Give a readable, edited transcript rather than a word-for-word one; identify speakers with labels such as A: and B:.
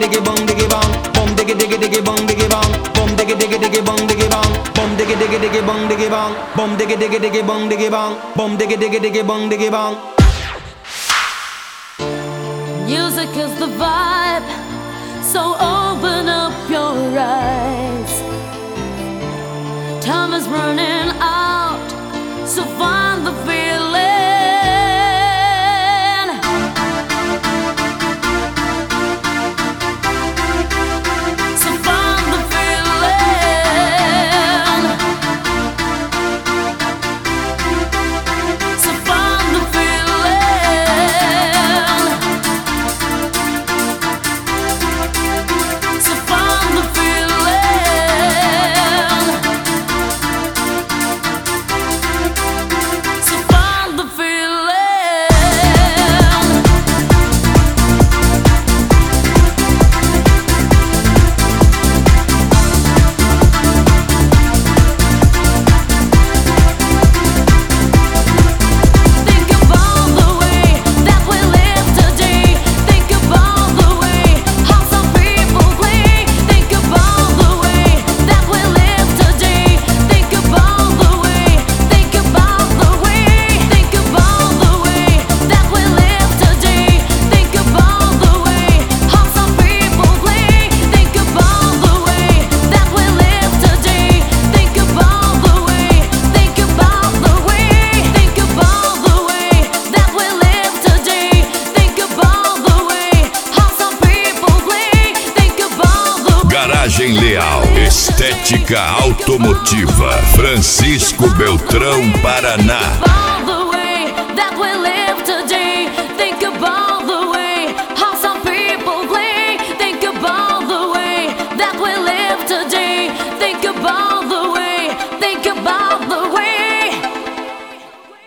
A: diggy bong diggy bong, bom diggy diggy diggy bong diggy bong, bom diggy diggy diggy bong diggy bong, bom diggy diggy diggy bong diggy bong, bom diggy diggy diggy bong diggy bong, bom diggy diggy diggy bong diggy bong.
B: Music is the vibe, so open up your eyes. Time is running out, so find the feeling. So find the feeling. So find the feeling. So find the feeling. So find the feeling. Think about the way that we live today. Think about the way how some people play. Think about the way that we live today. Think about the way. Think about the way. Think about the way that we live today. Think about the way how some people play. Think about the way that we live today. Think about the way. Think about the way. Think about the way that we live today. Think about the way how some people play. Think about the way.
C: Garagem Leal, estética automotiva, Francisco Beltrão, Paraná.
B: About the